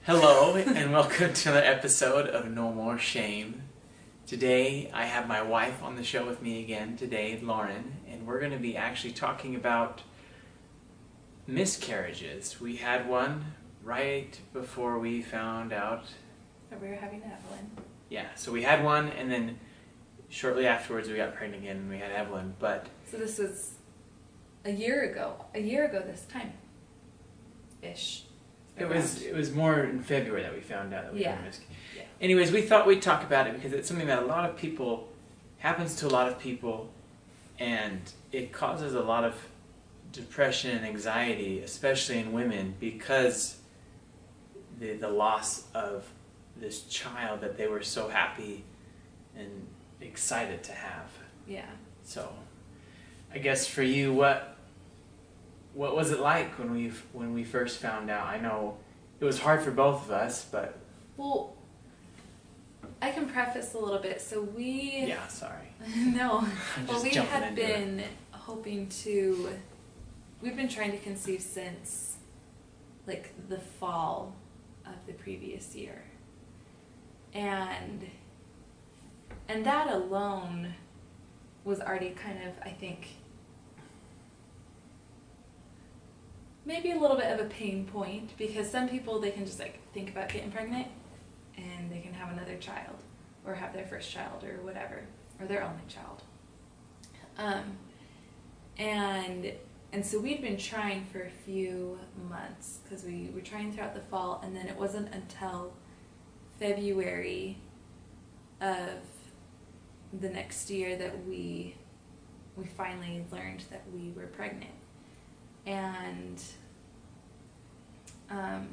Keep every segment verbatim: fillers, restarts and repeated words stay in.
Hello and welcome to another episode of No More Shame. Today I have my wife on the show with me again today, Lauren, and we're going to be actually talking about miscarriages. We had one right before we found out that we were having Evelyn. Yeah, so we had one and then shortly afterwards we got pregnant again and we had Evelyn, but... So this was a year ago, a year ago this time, ish. It was it was more in February that we found out that we yeah. were miscarried. Yeah. Anyways, we thought we'd talk about it because it's something that a lot of people, happens to a lot of people, and it causes a lot of depression and anxiety, especially in women, because the the loss of this child that they were so happy and excited to have. Yeah. So, I guess for you, what what was it like when we when we first found out? I know it was hard for both of us, but well, I can preface a little bit. So we yeah, sorry. no, I'm well, just we jumping had into been it. hoping to. We've been trying to conceive since, like, the fall of the previous year, and and that alone was already kind of, I think, maybe a little bit of a pain point, because some people, they can just like think about getting pregnant and they can have another child or have their first child or whatever, or their only child. Um, and and so we'd been trying for a few months because we were trying throughout the fall, and then it wasn't until February of the next year that we we finally learned that we were pregnant. And um,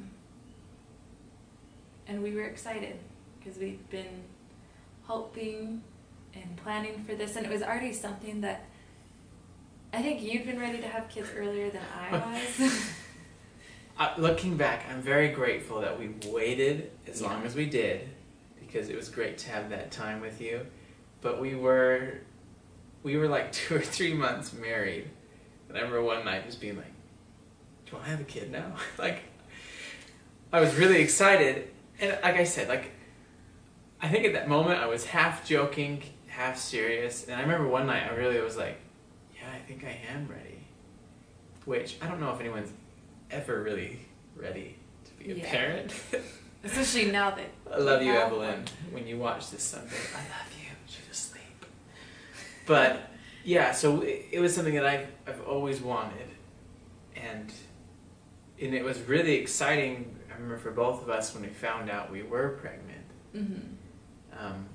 and we were excited because we'd been hoping and planning for this, and it was already something that I think you'd been ready to have kids earlier than I was. uh, looking back, I'm very grateful that we waited as yeah. long as we did, because it was great to have that time with you. But we were we were like two or three months married. And I remember one night just being like, do I have a kid now? Like, I was really excited. And like I said, like, I think at that moment I was half joking, half serious. And I remember one night I really was like, yeah, I think I am ready. Which, I don't know if anyone's ever really ready to be a yeah. parent. Especially now that I love you, have Evelyn. one. When you watch this someday, I love you. She's asleep. But... yeah, so it was something that I've, I've always wanted, and and it was really exciting, I remember, for both of us when we found out we were pregnant. Mm-hmm. Um,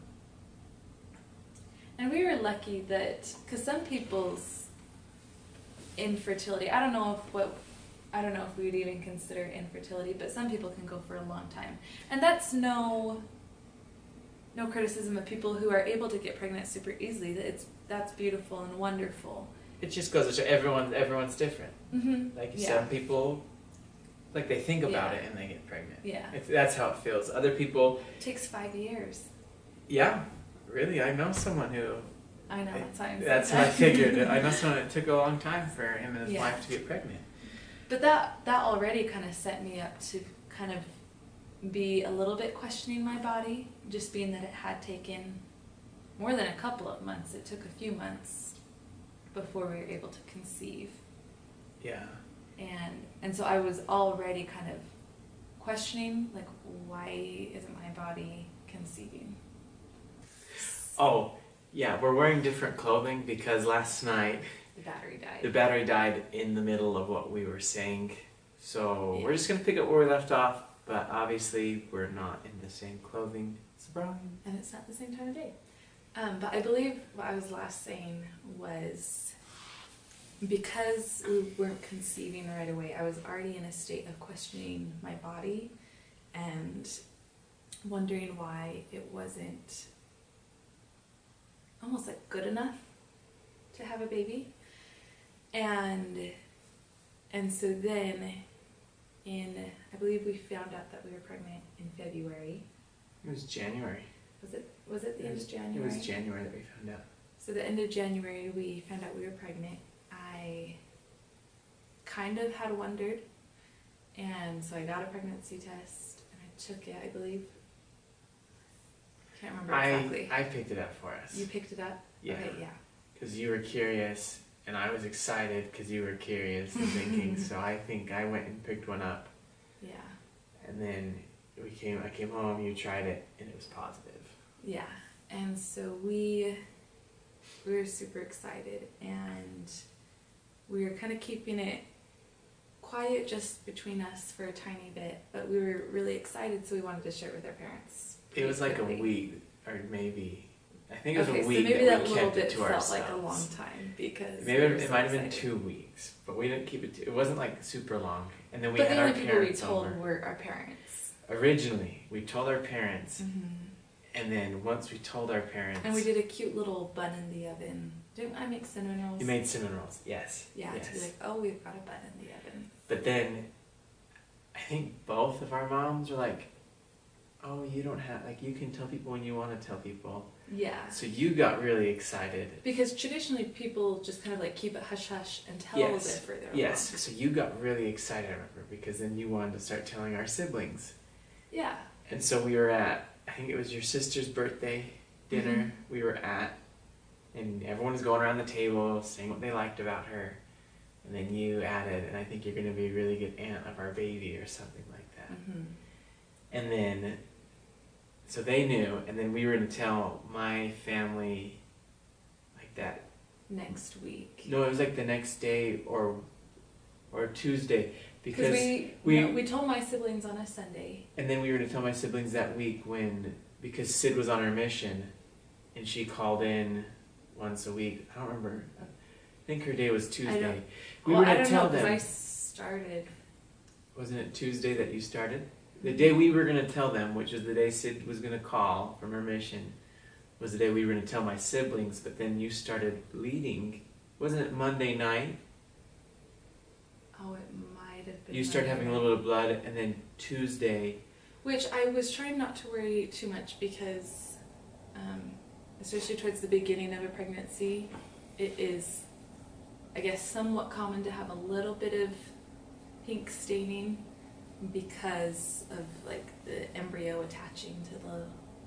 and we were lucky that, because some people's infertility, I don't know if what, I don't know if we would even consider infertility, but some people can go for a long time. And that's no, no criticism of people who are able to get pregnant super easily. It's That's beautiful and wonderful. it just goes to show everyone, everyone's different. Mm-hmm. Like, yeah. some people, like, they think about Yeah. it and they get pregnant. Yeah. It's, that's how it feels. Other people... It takes five years. Yeah, really, I know someone who... I know, that's how I'm That's what I figured. I know someone, it took a long time for him and his Yeah. wife to get pregnant. But that, that already kind of set me up to kind of be a little bit questioning my body, just being that it had taken more than a couple of months. It took a few months before we were able to conceive. Yeah. And and so I was already kind of questioning, like, why isn't my body conceiving? Oh, yeah, we're wearing different clothing because last night The battery died. the battery died in the middle of what we were saying. So Yeah. we're just going to pick up where we left off, but obviously we're not in the same clothing. Surprise. And it's not the same time of day. Um, but I believe what I was last saying was, because we weren't conceiving right away, I was already in a state of questioning my body and wondering why it wasn't almost like good enough to have a baby. And and so then in, I believe we found out that we were pregnant in February. It was January. Was it was it the It end was, of January? It was January that we found out. So the end of January, we found out we were pregnant. I kind of had wondered, and so I got a pregnancy test, and I took it, I believe. Can't remember I, exactly. I picked it up for us. You picked it up? Yeah. Okay, yeah. Because you were curious, and I was excited because you were curious and thinking, so I think I went and picked one up. Yeah. And then we came. I came home, you tried it, and it was positive. Yeah. And so we, we were super excited, and we were kind of keeping it quiet just between us for a tiny bit, but we were really excited, so we wanted to share it with our parents. It was like quickly. a week, or maybe, I think it was Okay, a so week maybe that, that we little kept bit it to felt ourselves. like a long time because Maybe we were it so might have been excited. two weeks, but we didn't keep it. Too, it wasn't like super long, and then we But had the our only people we parents told over. were our parents. Originally, we told our parents, Mm-hmm. and then once we told our parents, And we did a cute little bun in the oven. Didn't I make cinnamon rolls? You made cinnamon rolls, yes. Yeah, yes. to be like, oh, we've got a bun in the oven. But then, I think both of our moms were like, "Oh, you don't have like you can tell people when you want to tell people." Yeah. So you got really excited. Because traditionally people just kind of like keep it hush hush and tell Yes. a bit further Yes. along. So you got really excited, I remember, because then you wanted to start telling our siblings. Yeah. And so we were at, I think it was your sister's birthday dinner. Mhm. We were at, and everyone was going around the table saying what they liked about her. And then you added, and I think you're going to be a really good aunt of our baby or something like that. Mm-hmm. And then, so they knew, and then we were going to tell my family like that. Next week. No, it was like the next day or or Tuesday. Because we, we, no, we told my siblings on a Sunday. and then we were going to tell my siblings that week when, because Sid was on her mission, and she called in once a week. I don't remember. I think her day was Tuesday. We well, were I going don't to tell know because them. I started. Wasn't it Tuesday that you started? The day we were going to tell them, which is the day Sid was going to call from her mission, was the day we were going to tell my siblings, but then you started bleeding. Wasn't it Monday night? Oh, it might have been. You started having a little bit of blood, and then Tuesday. Which I was trying not to worry too much because, um, especially towards the beginning of a pregnancy, it is, I guess, somewhat common to have a little bit of pink staining because of like the embryo attaching to the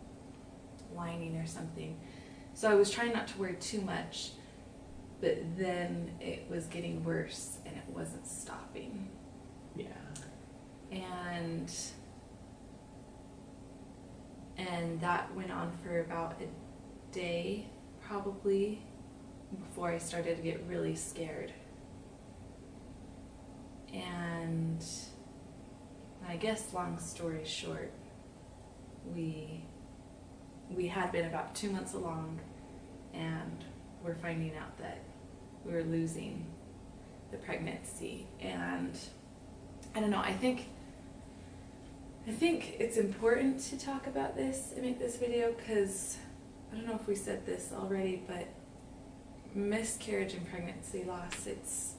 lining or something. So I was trying not to worry too much, but then it was getting worse and it wasn't stopping. Yeah. And and that went on for about a day probably before I started to get really scared. And I guess long story short, we we had been about two months along and we're finding out that we were losing the pregnancy. And I don't know, I think I think it's important to talk about this and make this video because I don't know if we said this already, but miscarriage and pregnancy loss, it's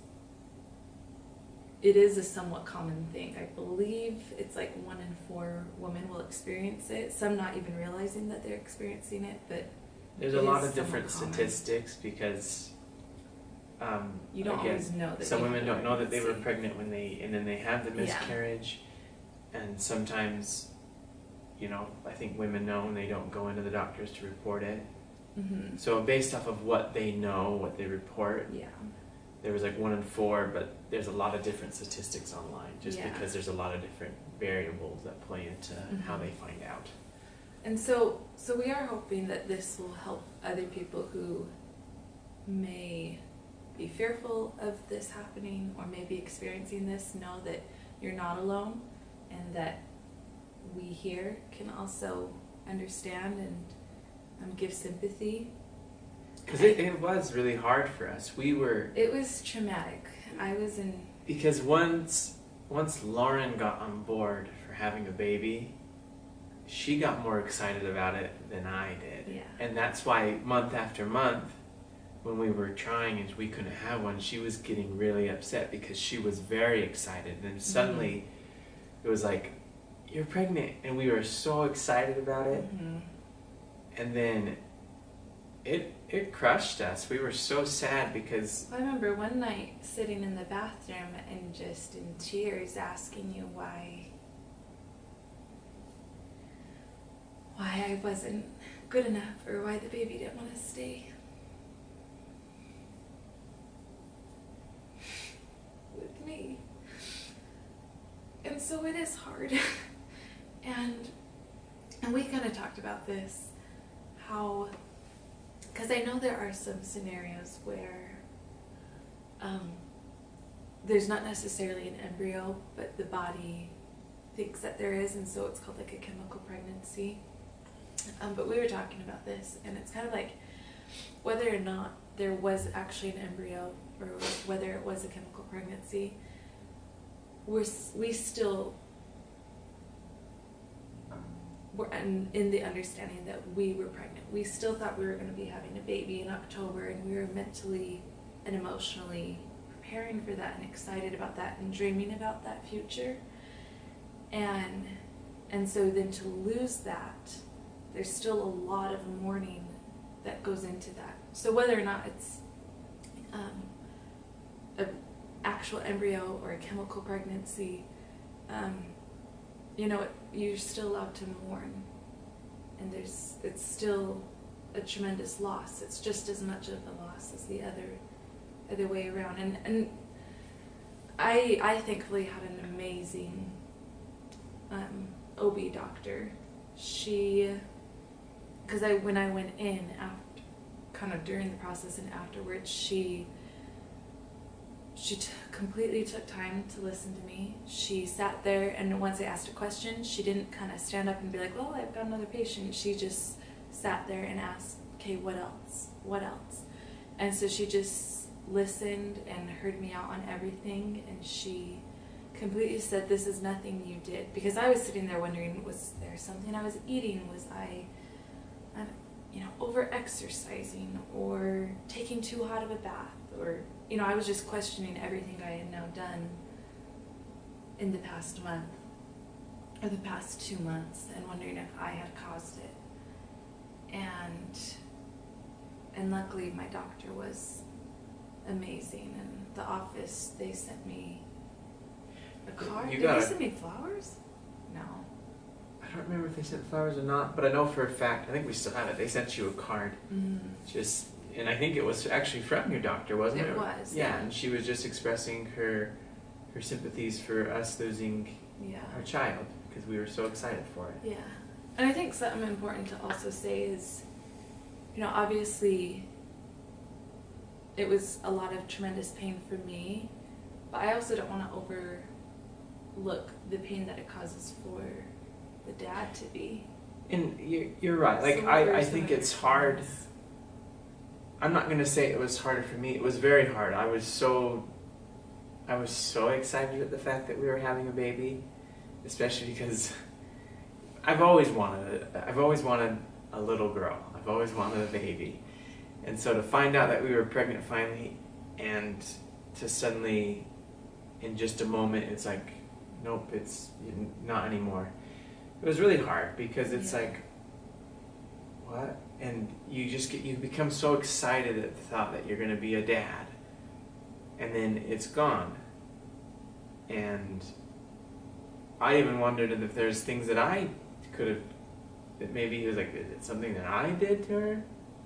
it is a somewhat common thing. I believe it's like one in four women will experience it, some not even realizing that they're experiencing it, but There's it a lot is of different somewhat common. statistics because um, You don't again, always know that some you women have don't know that they were pregnancy. pregnant when they, and then they have the Yeah. miscarriage, and sometimes, you know, I think women know and they don't go into the doctors to report it. Mm-hmm. So based off of what they know, what they report, Yeah. there was like one in four, but there's a lot of different statistics online just Yeah. because there's a lot of different variables that play into how Mhm. they find out. And so, so we are hoping that this will help other people who may be fearful of this happening or may be experiencing this know that you're not alone and that we here can also understand and um, give sympathy. Because it, it was really hard for us. We were, It was traumatic. I was in... because once once Lauren got on board for having a baby, she got more excited about it than I did. Yeah. And that's why month after month, when we were trying and we couldn't have one, she was getting really upset because she was very excited. And then suddenly it was like, you're pregnant. And we were so excited about it. Mhm. And then it it crushed us. We were so sad because I remember one night sitting in the bathroom and just in tears asking you why I wasn't good enough or why the baby didn't want to stay with me. And so it is hard. and and we kind of talked about this, how, because I know there are some scenarios where um, there's not necessarily an embryo, but the body thinks that there is, and so it's called like a chemical pregnancy. Um, but we were talking about this, and it's kind of like whether or not there was actually an embryo or whether it was a chemical pregnancy, we're, we still were in, in the understanding that we were pregnant. We still thought we were going to be having a baby in October, and we were mentally and emotionally preparing for that and excited about that and dreaming about that future. And and so then to lose that, there's still a lot of mourning that goes into that. So whether or not it's um, an actual embryo or a chemical pregnancy, um, you know, you're still allowed to mourn, and there's it's still a tremendous loss. It's just as much of a loss as the other other way around. And and I I thankfully had an amazing um, O B doctor. She, because I when I went in after, kind of during the process and afterwards, she she t- completely took time to listen to me. She sat there, and once I asked a question, she didn't kind of stand up and be like, "Well, I've got another patient." She just sat there and asked, "Okay, what else? What else?" And so she just listened and heard me out on everything, and she completely said, "This is nothing you did." Because I was sitting there wondering, was there something I was eating? Was I, um, you know, over-exercising or taking too hot of a bath? Or, you know, I was just questioning everything I had now done in the past month or the past two months and wondering if I had caused it. And, and luckily my doctor was amazing, and the office, they sent me a card. You Did gotta- they send me flowers? No. I don't remember if they sent flowers or not, but I know for a fact, I think we still have it, they sent you a card. Mm. Just, and I think it was actually from your doctor, wasn't it? It was, Yeah, yeah. and she was just expressing her her sympathies for us losing Yeah. our child, because we were so excited for it. Yeah. And I think something important to also say is, you know, obviously it was a lot of tremendous pain for me, but I also don't want to overlook the pain that it causes for the dad to be. And you're, you're right. Like, So what were I, I some think of your it's hard. feelings? I'm not going to say it was harder for me. It was very hard. I was so, I was so excited at the fact that we were having a baby, especially because I've always wanted it. I've always wanted a little girl. I've always wanted a baby. And so to find out that we were pregnant finally, and to suddenly, in just a moment, it's like, nope, it's not anymore. It was really hard because it's Yeah. like, what? And you just get, you become so excited at the thought that you're going to be a dad, and then it's gone. And I even wondered if there's things that I could have, that maybe it was like, is it something that I did to her?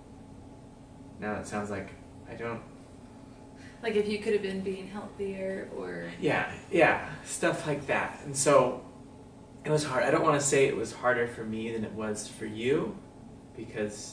Now it sounds like I don't. Like if you could have been being healthier or... Yeah, yeah, stuff like that. And so it was hard. I don't want to say it was harder for me than it was for you, because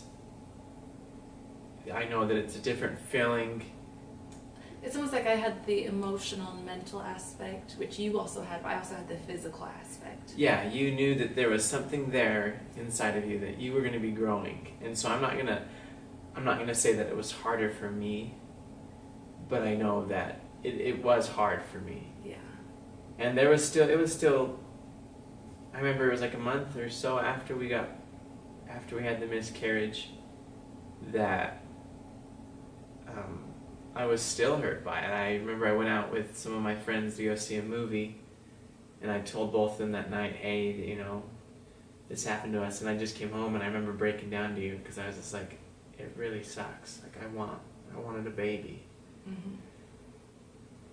I know that it's a different feeling. It's almost like I had the emotional and mental aspect, which you also had, but I also had the physical aspect. Yeah, you knew that there was something there inside of you that you were going to be growing. And so I'm not going to I'm not going to say that it was harder for me, but I know that it, it was hard for me. Yeah. And there was still, it was still, I remember it was like a month or so after we got, after we had the miscarriage, that um, I was still hurt by it. I remember I went out with some of my friends to go see a movie, and I told both of them that night, hey, you know, this happened to us, and I just came home and I remember breaking down to you, because I was just like, it really sucks. Like, I want, I wanted a baby. Mm-hmm.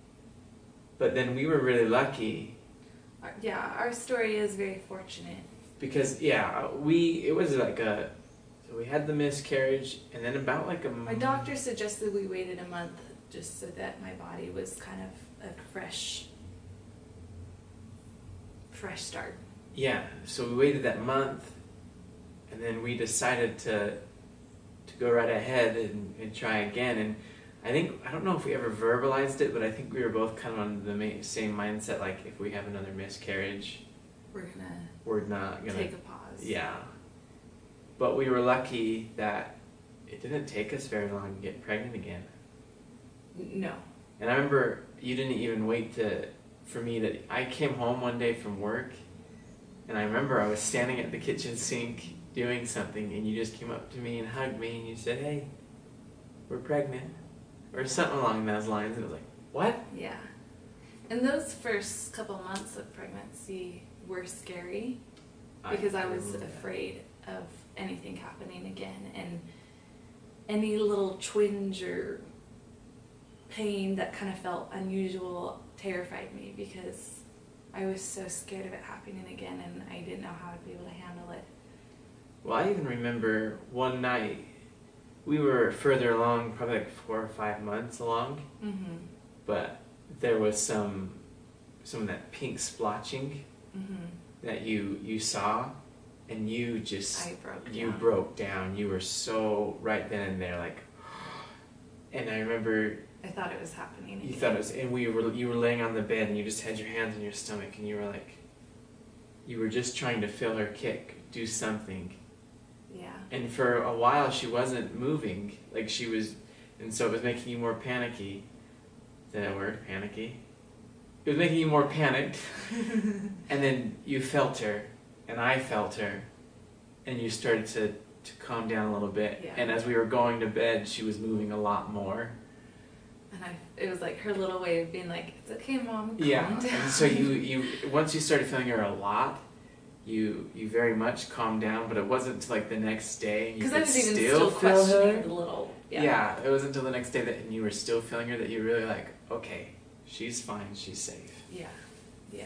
But then we were really lucky. Our, yeah, our story is very fortunate because yeah, we it was like a so we had the miscarriage, and then about like a My doctor suggested we waited a month just so that my body was kind of a fresh, fresh start. Yeah, so we waited that month, and then we decided to to go right ahead and, and try again. And I think I don't know if we ever verbalized it, but I think we were both kind of on the ma- same mindset. Like, if we have another miscarriage, We're gonna we're not gonna take a pause. Yeah, but we were lucky that it didn't take us very long to get pregnant again. No. And I remember you didn't even wait to for me to. I came home one day from work, and I remember I was standing at the kitchen sink doing something, and you just came up to me and hugged me, and you said, "Hey, we're pregnant," or something along those lines. And I was like, "What?" Yeah. And those first couple months of pregnancy were scary because I, I was afraid that. of anything happening again, and any little twinge or pain that kind of felt unusual terrified me because I was so scared of it happening again, and I didn't know how I'd be able to handle it. Well, I even remember one night, we were further along, probably like four or five months along, mm-hmm. but there was some some of that pink splotching mm-hmm. that you you saw, and you just I broke you down. broke down. You were so right then and there, like, and I remember I thought it was happening again. you thought it was, and we were you were laying on the bed, and you just had your hands on your stomach, and you were like, you were just trying to feel her kick, do something. Yeah. And for a while, she wasn't moving, like she was, and so it was making you more panicky. Is that a word? Panicky? It was making you more panicked. And then you felt her, and I felt her, and you started to, to calm down a little bit. Yeah. And as we were going to bed, she was moving a lot more. And I, it was like her little way of being like, "It's okay, Mom, calm Yeah. down." And so you, you once you started feeling her a lot, you you very much calmed down, but it wasn't until like the next day. Because I was even still, still feel questioning her. the little. Yeah. Yeah, it wasn't until the next day that and you were still feeling her that you were really like, okay, she's fine, she's safe. Yeah. Yeah.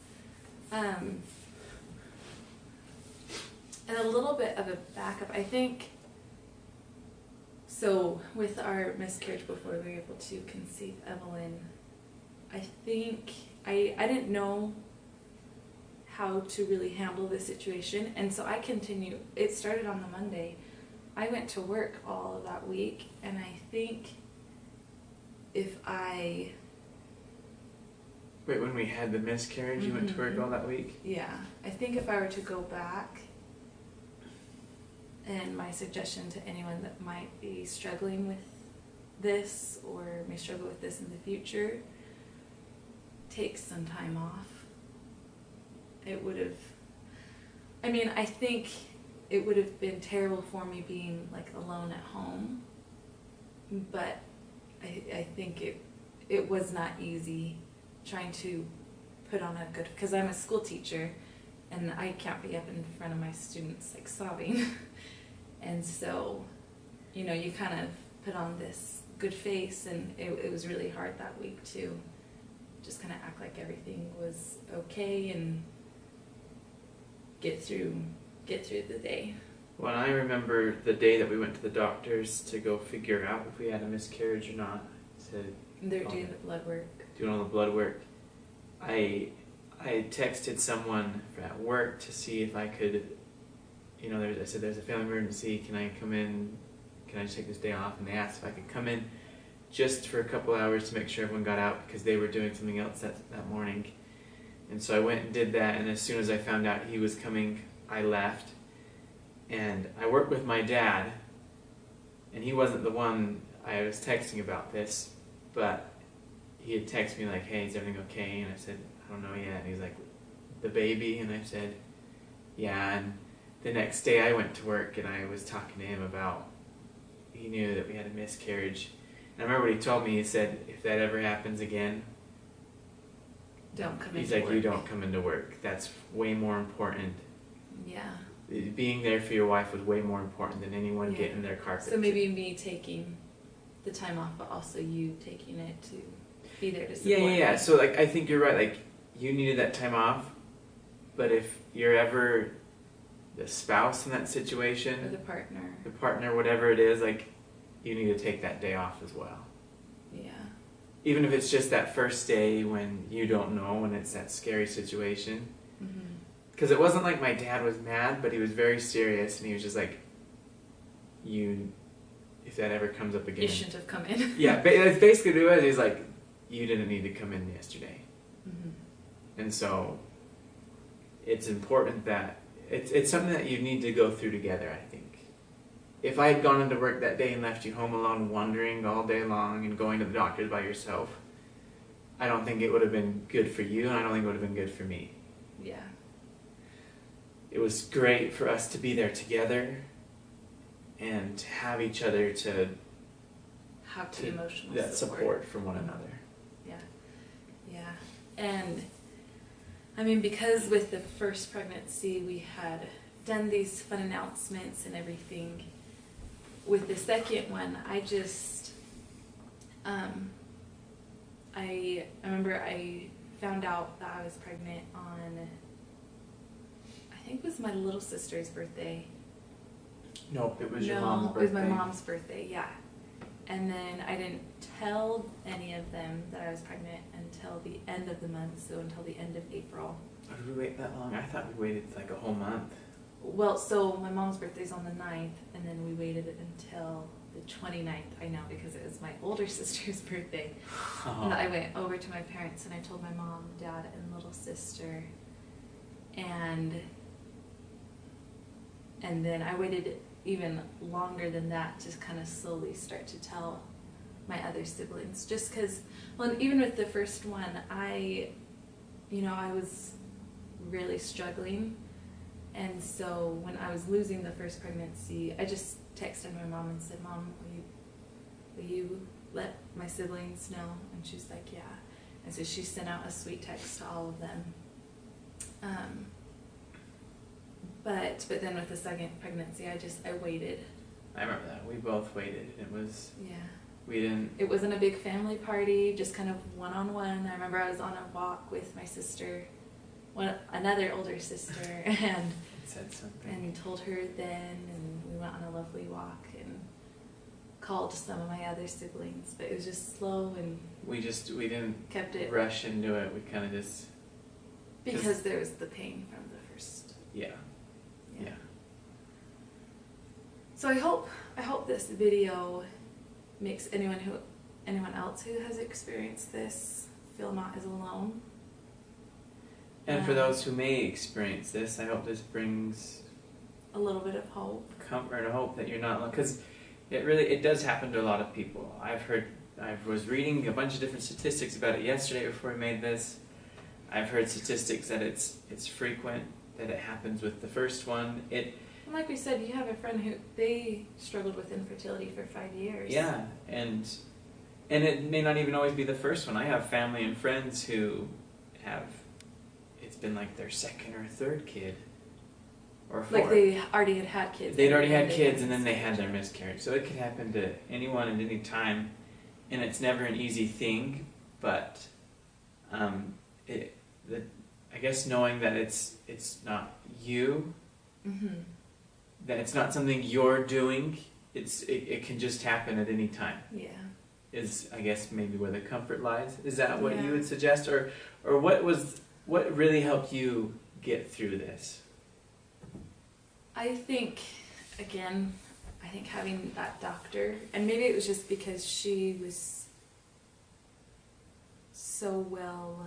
Um, and a little bit of a backup, I think. So with our miscarriage before we were able to conceive Evelyn, I think I I didn't know how to really handle the situation, and so I continued. It started on the Monday. I went to work all of that week, and I think if I Wait, when we had the miscarriage, you went to work all that week? Yeah, I think if I were to go back, and my suggestion to anyone that might be struggling with this or may struggle with this in the future, take some time off. It would have, I mean, I think it would have been terrible for me being like alone at home, but I, I think it it was not easy trying to put on a good, because I'm a school teacher and I can't be up in front of my students like sobbing. And so, you know, you kind of put on this good face, and it, it was really hard that week to just kind of act like everything was okay and get through get through the day. Well, I remember the day that we went to the doctors to go figure out if we had a miscarriage or not. To They're doing the blood work. Doing all the blood work. I I texted someone at work to see if I could, you know, there's, I said there's a family emergency, can I come in, can I just take this day off? And they asked if I could come in just for a couple hours to make sure everyone got out because they were doing something else that, that morning. And so I went and did that, and as soon as I found out he was coming, I left. And I worked with my dad, and he wasn't the one I was texting about this, but he had texted me like, hey, is everything okay? And I said, I don't know yet. And he's like, the baby? And I said, yeah. And the next day I went to work, and I was talking to him about, he knew that we had a miscarriage. And I remember what he told me. He said, if that ever happens again, don't come he's into like, work. you don't come into work. That's way more important. Yeah. Being there for your wife was way more important than anyone Yeah. getting their carpet. So maybe me taking the time off, but also you taking it to be there to support Yeah, yeah, yeah. me. So like, I think you're right. Like, you needed that time off, but if you're ever the spouse in that Or situation, the partner. the partner, whatever it is, like, you need to take that day off as well. Yeah. Even if it's just that first day when you don't know, and it's that scary situation. Because Mm-hmm. it wasn't like my dad was mad, but he was very serious, and he was just like, you, if that ever comes up again. You shouldn't have come in. Yeah, ba- that's basically what it was. He's like, you didn't need to come in yesterday. Mm-hmm. And so it's important that, it's, it's something that you need to go through together, I think. If I had gone into work that day and left you home alone wandering all day long and going to the doctors by yourself, I don't think it would have been good for you, and I don't think it would have been good for me. Yeah. It was great for us to be there together and to have each other to, Have the to emotional that support. support from one another. Yeah. Yeah. And I mean, because with the first pregnancy we had done these fun announcements and everything, with the second one, I just, um, I, I remember I found out that I was pregnant on, I think it was my little sister's birthday. Nope, it was no, your mom's birthday. it was my mom's birthday, yeah. And then I didn't tell any of them that I was pregnant until the end of the month, so until the end of April. Oh, did we wait that long? I thought we waited like a whole month. Well, so my mom's birthday's on the ninth, and then we waited until the twenty-ninth, I know, because it was my older sister's birthday. Oh. And I went over to my parents, and I told my mom, dad, and little sister. And, and then I waited even longer than that to kind of slowly start to tell my other siblings. Just because, well, even with the first one, I, you know, I was really struggling. And so when I was losing the first pregnancy, I just texted my mom and said, Mom, will you, will you let my siblings know? And she's like, yeah. And so she sent out a sweet text to all of them. Um, but but then with the second pregnancy, I just, I waited. I remember that. We both waited. It was, Yeah. we didn't, It wasn't a big family party, just kind of one-on-one. I remember I was on a walk with my sister, one another older sister, and said something. and told her then, and we went on a lovely walk and called some of my other siblings, but it was just slow and We just, we didn't kept it rush into it. We kind of just, because there was the pain from the first. yeah, yeah. yeah. So I hope I hope this video makes anyone who anyone else who has experienced this feel not as alone. And for Um, those who may experience this, I hope this brings a little bit of hope. comfort and hope that you're not alone. Because it really, it does happen to a lot of people. I've heard, I was reading a bunch of different statistics about it yesterday before we made this. I've heard statistics that it's it's frequent, that it happens with the first one. It And like we said, you have a friend who they struggled with infertility for five years. Yeah, and and it may not even always be the first one. I have family and friends who have, it's been like their second or third kid, or fourth. Like they already had had kids. They'd already had they kids, and then they had their miscarriage. So it could happen to anyone at any time, and it's never an easy thing. But um, it, the, I guess knowing that it's it's not you, Mm-hmm. that it's not something you're doing. It's it, it can just happen at any time. Yeah. Is I guess maybe where the comfort lies. Is that what Yeah. you would suggest, or or what was what really helped you get through this? I think, again, I think having that doctor, and maybe it was just because she was so well,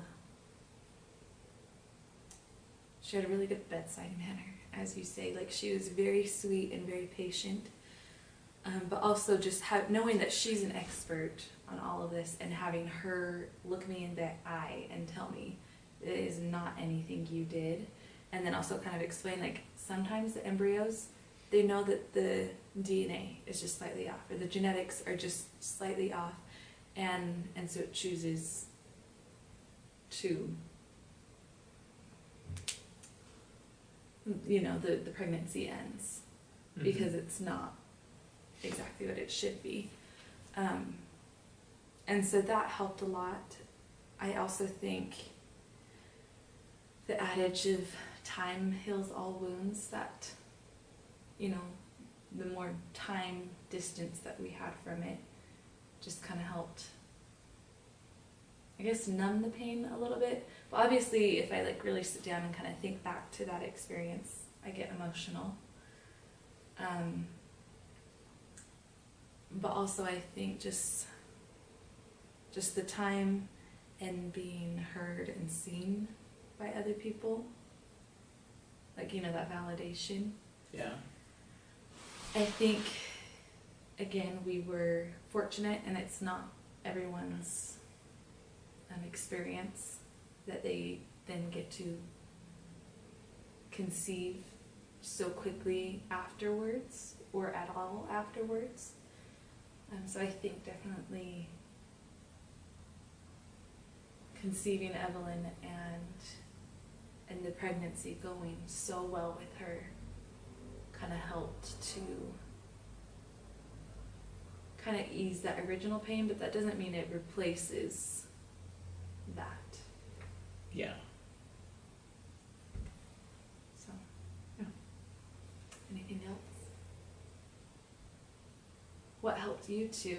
she had a really good bedside manner, as you say. Like, she was very sweet and very patient. Um, but also just have, knowing that she's an expert on all of this, and having her look me in the eye and tell me it is not anything you did. And then also kind of explain, like, sometimes the embryos, they know that the D N A is just slightly off, or the genetics are just slightly off, and and so it chooses to, you know, the, the pregnancy ends Mm-hmm. because it's not exactly what it should be. Um, and so that helped a lot. I also think the adage of time heals all wounds, that, you know, the more time distance that we had from it just kind of helped, I guess, numb the pain a little bit. But obviously, if I like really sit down and kind of think back to that experience, I get emotional. Um, but also, I think just just the time and being heard and seen by other people, like, you know, that validation. Yeah. I think, again, we were fortunate, and it's not everyone's um, experience that they then get to conceive so quickly afterwards, or at all afterwards. Um, so I think definitely conceiving Evelyn and and the pregnancy going so well with her kind of helped to kind of ease that original pain, but that doesn't mean it replaces that. Yeah. So, yeah. Anything else? What helped you to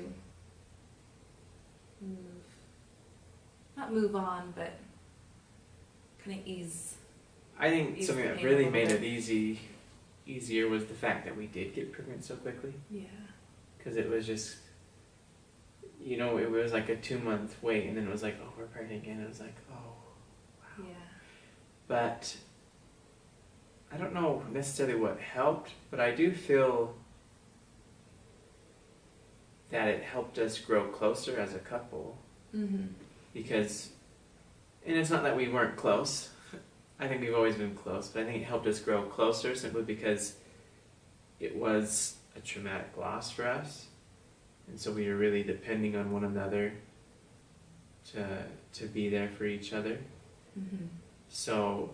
move, not move on, but kind of ease? I think Ease something the that pain a really little made bit. it easy, easier was the fact that we did get pregnant so quickly. Yeah. Because it was just, you know, it was like a two month wait, and then it was like, oh, we're pregnant again. It was like, oh, wow. Yeah. But I don't know necessarily what helped, but I do feel that it helped us grow closer as a couple. Mm-hmm. Because, and it's not that we weren't close. I think we've always been close, but I think it helped us grow closer simply because it was a traumatic loss for us. And so we were really depending on one another to to be there for each other. Mm-hmm. So,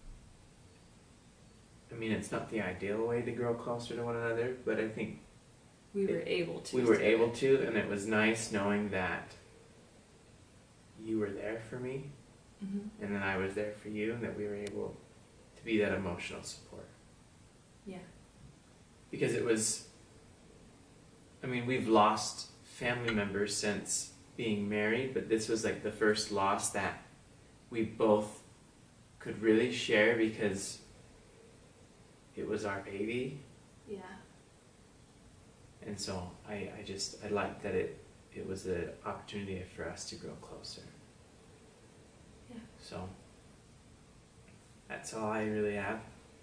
I mean, it's not the ideal way to grow closer to one another, but I think We were it, able to. we were do able it. to, and it was nice knowing that you were there for me, Mm-hmm. and then I was there for you, and that we were able to be that emotional support. Yeah. Because it was, I mean, we've lost family members since being married, but this was like the first loss that we both could really share because it was our baby. Yeah. And so I, I just, I liked that it, it was an opportunity for us to grow closer. Yeah. So that's all I really have.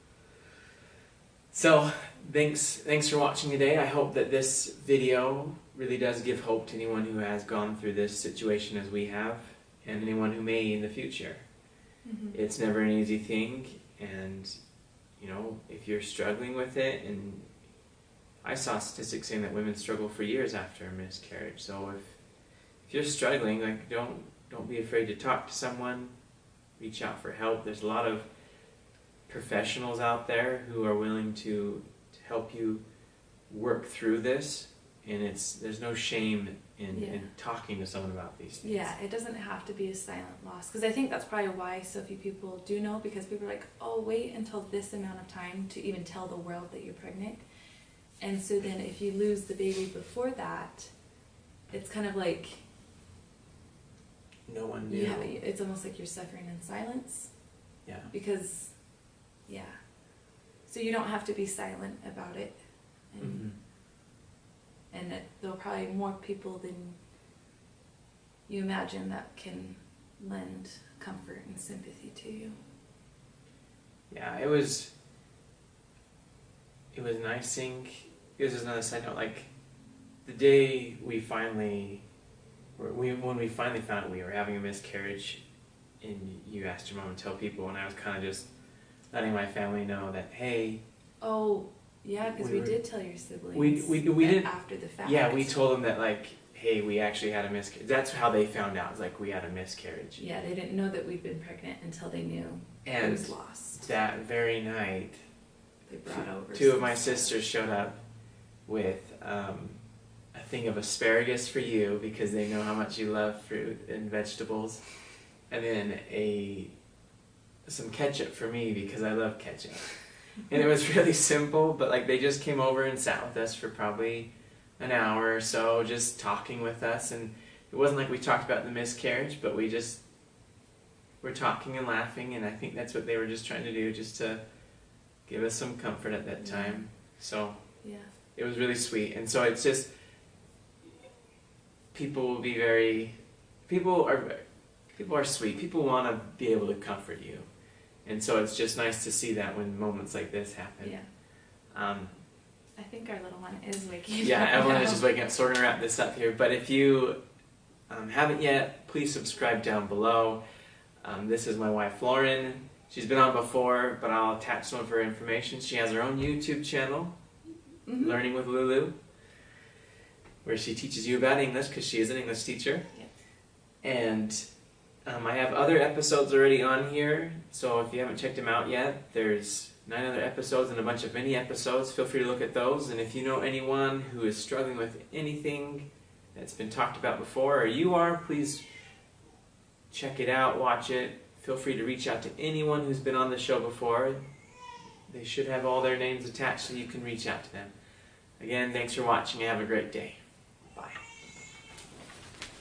So thanks thanks for watching today. I hope that this video really does give hope to anyone who has gone through this situation as we have, and anyone who may in the future. Mm-hmm. It's never an easy thing, and you know, if you're struggling with it, and I saw statistics saying that women struggle for years after a miscarriage. So if if you're struggling, like don't don't be afraid to talk to someone, reach out for help. There's a lot of professionals out there who are willing to, to help you work through this, and it's there's no shame in, Yeah. in talking to someone about these things. Yeah, it doesn't have to be a silent loss, because I think that's probably why so few people do know, because people are like, oh, wait until this amount of time to even tell the world that you're pregnant. And so then if you lose the baby before that, it's kind of like No one knew. you have, it's almost like you're suffering in silence, Yeah. because, yeah. So you don't have to be silent about it. And, Mhm. and that there'll probably more people than you imagine that can lend comfort and sympathy to you. Yeah, it was. It was nice seeing. This is another side note. Like the day we finally, we when we finally found out we were having a miscarriage, and you asked your mom to tell people, and I was kind of just letting my family know that, hey. Oh, yeah, because We we, were- did tell your siblings. We- we- we a- didn't- after the fact. Yeah, we told them that, like, hey, we actually had a miscarriage. That's how they found out. It's like we had a miscarriage. Yeah, they didn't know that we'd been pregnant until they knew it And was lost. that very night, They brought over two of some my stuff. sisters showed up with um, a thing of asparagus for you because they know how much you love fruit and vegetables, and then a some ketchup for me because I love ketchup. And it was really simple, but like they just came over and sat with us for probably an hour or so, just talking with us. And it wasn't like we talked about the miscarriage, but we just were talking and laughing, and I think that's what they were just trying to do, just to give us some comfort at that time. So yeah, it was really sweet. And so it's just, people will be very, people are people are sweet. People want to be able to comfort you. And so it's just nice to see that when moments like this happen. yeah. Um, I think our little one is waking yeah, up. Evelyn now. is just waking up, so we're going to wrap this up here. But if you um, haven't yet, please subscribe down below. Um, this is my wife, Lauren. She's been on before, but I'll attach some of her information. She has her own YouTube channel, Mm-hmm. Learning with Lulu, where she teaches you about English because she is an English teacher. Yes. And um, I have other episodes already on here, so if you haven't checked them out yet, there's nine other episodes and a bunch of mini episodes. Feel free to look at those. And if you know anyone who is struggling with anything that's been talked about before, or you are, please check it out, watch it. Feel free to reach out to anyone who's been on the show before. They should have all their names attached so you can reach out to them. Again, thanks for watching and have a great day.